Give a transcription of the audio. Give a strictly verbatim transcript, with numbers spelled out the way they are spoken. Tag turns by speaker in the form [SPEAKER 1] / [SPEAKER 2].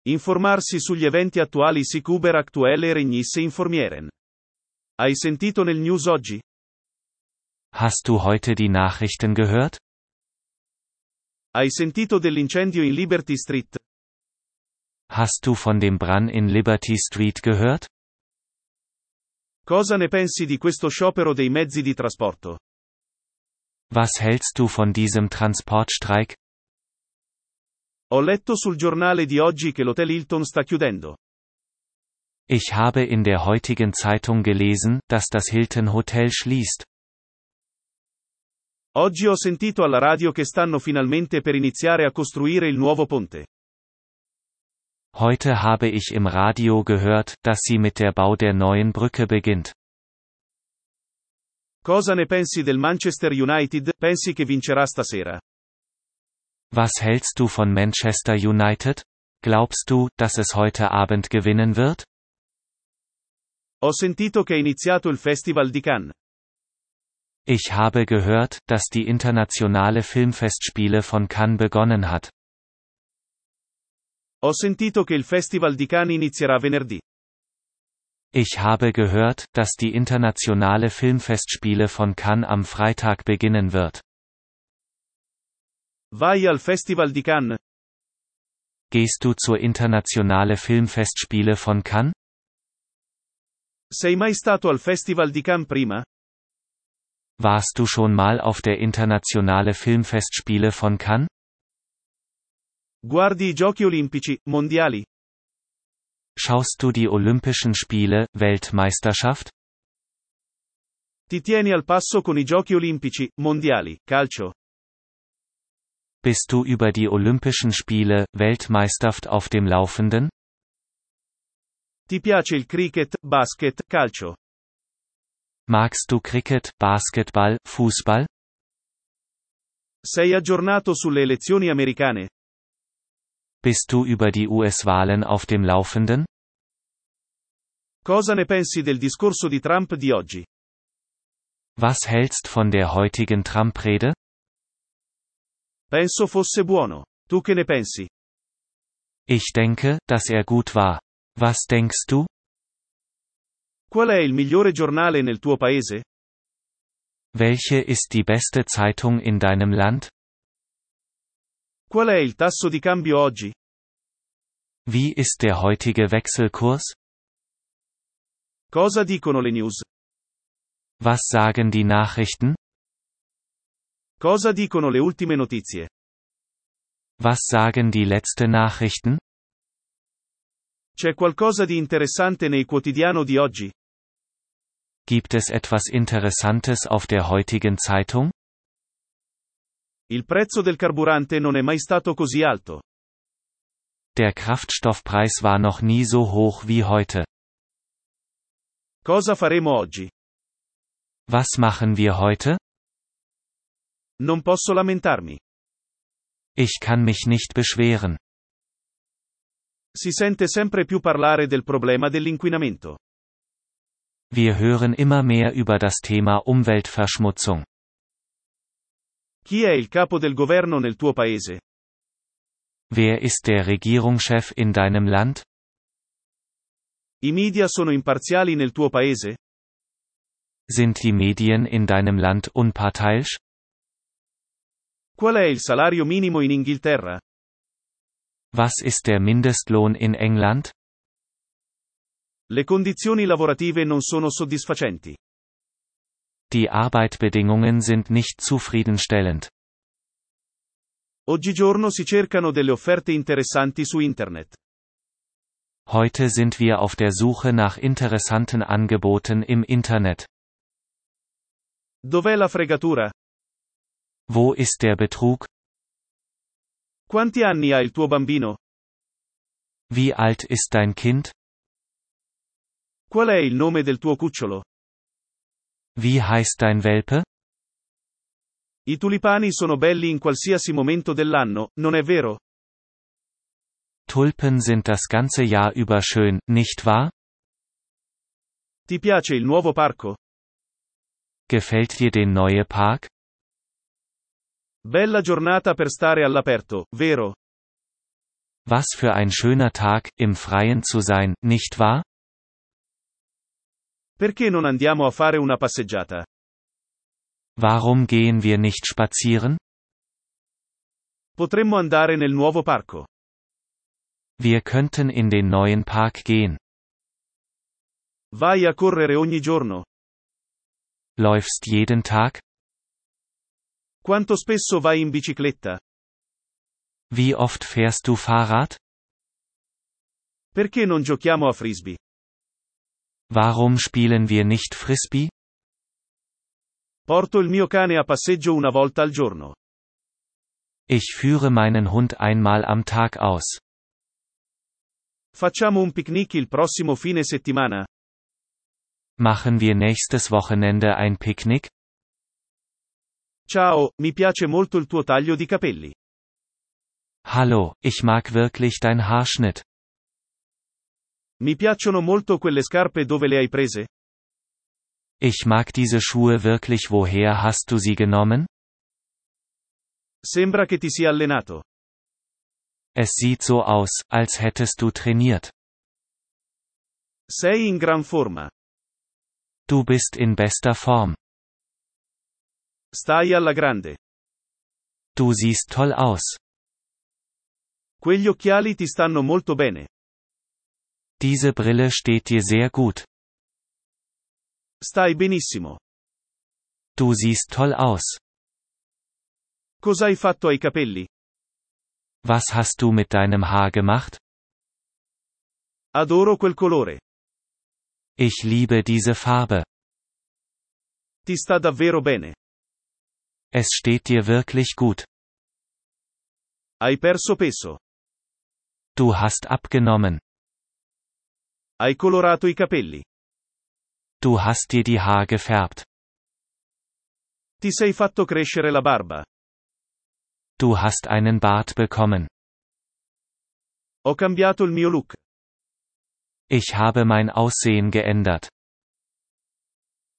[SPEAKER 1] Informarsi sugli eventi attuali si Kuber aktuelle regnisse informieren. Hai sentito nel news oggi?
[SPEAKER 2] Hast du heute die Nachrichten gehört?
[SPEAKER 1] Hai sentito dell'incendio in Liberty Street?
[SPEAKER 2] Hast du von dem Brand in Liberty Street gehört?
[SPEAKER 1] Cosa ne pensi di questo sciopero dei mezzi di trasporto?
[SPEAKER 2] Was hältst du von diesem Transportstreik?
[SPEAKER 1] Ho letto sul giornale di oggi che l'Hotel Hilton sta chiudendo.
[SPEAKER 2] Ich habe in der heutigen Zeitung gelesen, dass das Hilton Hotel schließt.
[SPEAKER 1] Oggi ho sentito alla radio che stanno finalmente per iniziare a costruire il nuovo ponte.
[SPEAKER 2] Heute habe ich im Radio gehört, dass sie mit der Bau der neuen Brücke beginnt.
[SPEAKER 1] Cosa ne pensi del Manchester United? Pensi che vincerà stasera?
[SPEAKER 2] Was hältst du von Manchester United? Glaubst du, dass es heute Abend gewinnen wird?
[SPEAKER 1] Ho sentito che è iniziato il Festival di Cannes.
[SPEAKER 2] Ich habe gehört, dass die internationale Filmfestspiele von Cannes begonnen hat.
[SPEAKER 1] Ho sentito che il Festival di Cannes inizierà venerdì.
[SPEAKER 2] Ich habe gehört, dass die internationale Filmfestspiele von Cannes am Freitag beginnen wird.
[SPEAKER 1] Vai al Festival di Cannes?
[SPEAKER 2] Gehst du zur internationale Filmfestspiele von Cannes?
[SPEAKER 1] Sei mai stato al Festival di Cannes prima?
[SPEAKER 2] Warst du schon mal auf der internationale Filmfestspiele von Cannes?
[SPEAKER 1] Guardi i Giochi Olimpici, Mondiali?
[SPEAKER 2] Schaust du die Olympischen Spiele, Weltmeisterschaft?
[SPEAKER 1] Ti tieni al passo con i Giochi Olimpici, Mondiali, calcio?
[SPEAKER 2] Bist du über die Olympischen Spiele, Weltmeisterschaft auf dem Laufenden?
[SPEAKER 1] Ti piace il cricket, basket, calcio?
[SPEAKER 2] Magst du Cricket, Basketball, Fußball?
[SPEAKER 1] Sei aggiornato sulle elezioni americane?
[SPEAKER 2] Bist du über die U S-Wahlen auf dem Laufenden?
[SPEAKER 1] Cosa ne pensi del discorso di Trump di oggi?
[SPEAKER 2] Was hältst von der heutigen Trump-Rede?
[SPEAKER 1] Penso fosse buono. Tu che ne pensi?
[SPEAKER 2] Ich denke, dass er gut war. Was denkst du?
[SPEAKER 1] Qual è il migliore giornale nel tuo paese?
[SPEAKER 2] Welche ist die beste Zeitung in deinem Land?
[SPEAKER 1] Qual è il tasso di cambio oggi?
[SPEAKER 2] Wie ist der heutige Wechselkurs?
[SPEAKER 1] Cosa dicono le news?
[SPEAKER 2] Was sagen die Nachrichten?
[SPEAKER 1] Cosa dicono le ultime notizie?
[SPEAKER 2] Was sagen die letzte Nachrichten?
[SPEAKER 1] C'è qualcosa di interessante nei quotidiano di oggi?
[SPEAKER 2] Gibt es etwas Interessantes auf der heutigen Zeitung?
[SPEAKER 1] Il prezzo del carburante non è mai stato così alto.
[SPEAKER 2] Der Kraftstoffpreis war noch nie so hoch wie heute.
[SPEAKER 1] Cosa faremo oggi?
[SPEAKER 2] Was machen wir heute?
[SPEAKER 1] Non posso lamentarmi.
[SPEAKER 2] Ich kann mich nicht beschweren.
[SPEAKER 1] Si sente sempre più parlare del problema dell'inquinamento.
[SPEAKER 2] Wir hören immer mehr über das Thema Umweltverschmutzung.
[SPEAKER 1] Chi è il capo del governo nel tuo paese?
[SPEAKER 2] Wer ist der Regierungschef in deinem Land?
[SPEAKER 1] I media sono imparziali nel tuo paese?
[SPEAKER 2] Sind die Medien in deinem Land unparteiisch?
[SPEAKER 1] Qual è il salario minimo in Inghilterra?
[SPEAKER 2] Was ist der Mindestlohn in England?
[SPEAKER 1] Le condizioni lavorative non sono soddisfacenti.
[SPEAKER 2] Die Arbeitsbedingungen sind nicht zufriedenstellend.
[SPEAKER 1] Oggigiorno si cercano delle offerte interessanti su internet.
[SPEAKER 2] Heute sind wir auf der Suche nach interessanten Angeboten im Internet.
[SPEAKER 1] Dov'è la fregatura?
[SPEAKER 2] Wo ist der Betrug?
[SPEAKER 1] Quanti anni ha il tuo bambino?
[SPEAKER 2] Wie alt ist dein Kind?
[SPEAKER 1] Qual è il nome del tuo cucciolo?
[SPEAKER 2] Wie heißt dein Welpe?
[SPEAKER 1] I tulipani sono belli in qualsiasi momento dell'anno, non è vero?
[SPEAKER 2] Tulpen sind das ganze Jahr über schön, nicht wahr?
[SPEAKER 1] Ti piace il nuovo parco?
[SPEAKER 2] Gefällt dir der neue Park?
[SPEAKER 1] Bella giornata per stare all'aperto, vero?
[SPEAKER 2] Was für ein schöner Tag, im Freien zu sein, nicht wahr?
[SPEAKER 1] Perché non andiamo a fare una passeggiata?
[SPEAKER 2] Warum gehen wir nicht spazieren?
[SPEAKER 1] Potremmo andare nel nuovo parco.
[SPEAKER 2] Wir könnten in den neuen Park gehen.
[SPEAKER 1] Vai a correre ogni giorno?
[SPEAKER 2] Läufst jeden Tag?
[SPEAKER 1] Quanto spesso vai in bicicletta?
[SPEAKER 2] Wie oft fährst du Fahrrad?
[SPEAKER 1] Perché non giochiamo a frisbee?
[SPEAKER 2] Warum spielen wir nicht Frisbee?
[SPEAKER 1] Porto il mio cane a passeggio una volta al giorno.
[SPEAKER 2] Ich führe meinen Hund einmal am Tag aus.
[SPEAKER 1] Facciamo un picnic il prossimo fine settimana?
[SPEAKER 2] Machen wir nächstes Wochenende ein Picknick?
[SPEAKER 1] Ciao, mi piace molto il tuo taglio di capelli.
[SPEAKER 2] Hallo, ich mag wirklich dein Haarschnitt.
[SPEAKER 1] Mi piacciono molto quelle scarpe, dove le hai prese?
[SPEAKER 2] Ich mag diese Schuhe wirklich. Woher hast du sie genommen?
[SPEAKER 1] Sembra che ti sia allenato.
[SPEAKER 2] Es sieht so aus, als hättest du trainiert.
[SPEAKER 1] Sei in gran forma.
[SPEAKER 2] Du bist in bester Form.
[SPEAKER 1] Stai alla grande.
[SPEAKER 2] Du siehst toll aus.
[SPEAKER 1] Quegli occhiali ti stanno molto bene.
[SPEAKER 2] Diese Brille steht dir sehr gut.
[SPEAKER 1] Stai benissimo.
[SPEAKER 2] Du siehst toll aus.
[SPEAKER 1] Cosa hai fatto ai capelli?
[SPEAKER 2] Was hast du mit deinem Haar gemacht?
[SPEAKER 1] Adoro quel colore.
[SPEAKER 2] Ich liebe diese Farbe.
[SPEAKER 1] Ti sta davvero bene.
[SPEAKER 2] Es steht dir wirklich gut.
[SPEAKER 1] Hai perso peso.
[SPEAKER 2] Du hast abgenommen.
[SPEAKER 1] Hai colorato i capelli.
[SPEAKER 2] Du hast dir die Haar gefärbt.
[SPEAKER 1] Ti sei fatto crescere la barba.
[SPEAKER 2] Du hast einen Bart bekommen.
[SPEAKER 1] Ho cambiato il mio look.
[SPEAKER 2] Ich habe mein Aussehen geändert.